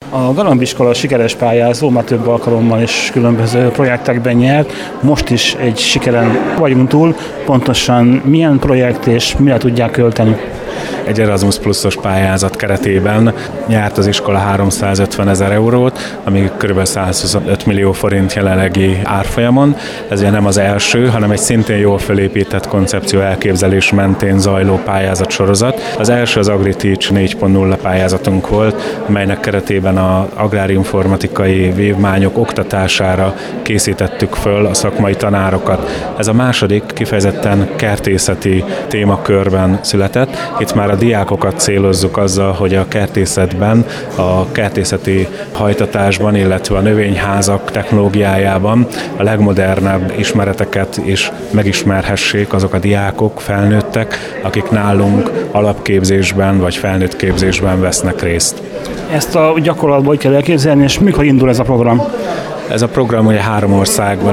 A Galambiskola sikeres pályázó, már több alkalommal és különböző projektekben nyert, most is egy sikeren vagyunk túl. Pontosan milyen projekt és mire tudják költeni? Egy Erasmus Plusos pályázat keretében nyert az iskola 350 000 eurót, ami kb. 125 millió forint jelenlegi árfolyamon. Ez ugye nem az első, hanem egy szintén jól felépített koncepció elképzelés mentén zajló pályázat sorozat. Az első az AgriTeach 4.0 pályázatunk volt, melynek keretében az agrárinformatikai vívmányok oktatására készítettük föl a szakmai tanárokat. Ez a második kifejezetten kertészeti témakörben született. Itt már a diákokat célozzuk azzal, hogy a kertészetben, a kertészeti hajtatásban, illetve a növényházak technológiájában a legmodernebb ismereteket is megismerhessék azok a diákok, felnőttek, akik nálunk alapképzésben vagy felnőtt képzésben vesznek részt. Ezt a gyakorlatban hogy kell elképzelni, és mikor indul ez a program? Ez a program ugye 3 országban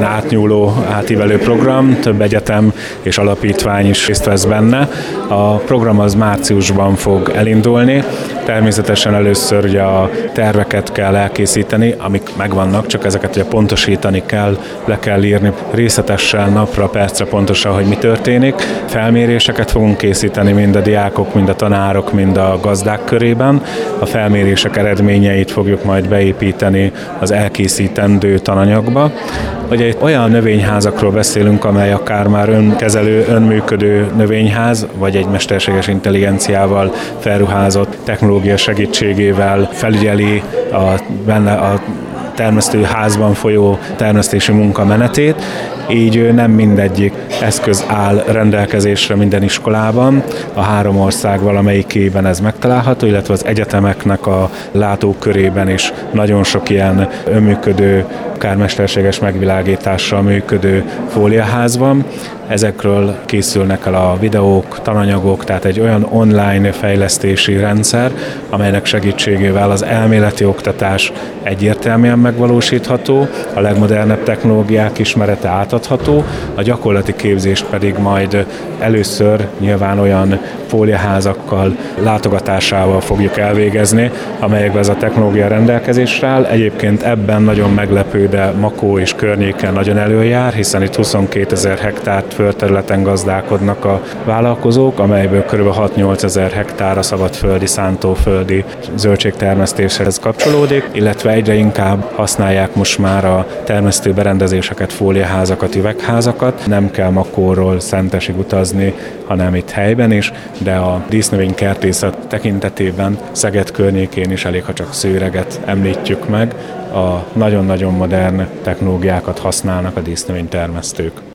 átívelő program, több egyetem és alapítvány is részt vesz benne. A program az márciusban fog elindulni. Természetesen először ugye a terveket kell elkészíteni, amik megvannak, csak ezeket ugye pontosítani kell, le kell írni részletesen, napra, percre pontosan, hogy mi történik. Felméréseket fogunk készíteni mind a diákok, mind a tanárok, mind a gazdák körében. A felmérések eredményeit fogjuk majd beépíteni az elkészítendő tananyagba. Ugye olyan növényházakról beszélünk, amely akár már önkezelő, önműködő növényház, vagy egy mesterséges intelligenciával felruházott technológia segítségével felügyeli benne a termesztőházban folyó termesztési munka menetét, így nem mindegyik eszköz áll rendelkezésre minden iskolában. A 3 ország valamelyikében ez megtalálható, illetve az egyetemeknek a látókörében is nagyon sok ilyen önműködő, akár mesterséges megvilágítással működő fóliaház van. Ezekről készülnek el a videók, tananyagok, tehát egy olyan online fejlesztési rendszer, amelynek segítségével az elméleti oktatás egyértelműen megvalósítható, a legmodernebb technológiák ismerete átadható, a gyakorlati képzést pedig majd először nyilván olyan fóliaházakkal, látogatásával fogjuk elvégezni, amelyekben ez a technológia rendelkezésre áll. Egyébként ebben nagyon meglepő, de Makó és környéken nagyon előjár, hiszen itt 22 000 hektárt földterületen gazdálkodnak a vállalkozók, amelyből kb. 6-8 000 hektár a szabadföldi, szántóföldi zöldségtermesztéshez kapcsolódik, illetve egyre inkább használják most már a termesztő berendezéseket, fóliaházakat, üvegházakat. Nem kell Makóról Szentesig utazni, hanem itt helyben is, de a dísznövénykertészet tekintetében Szeged környékén is elég, ha csak Szőreget említjük meg, a nagyon-nagyon modern technológiákat használnak a dísznövénytermesztők.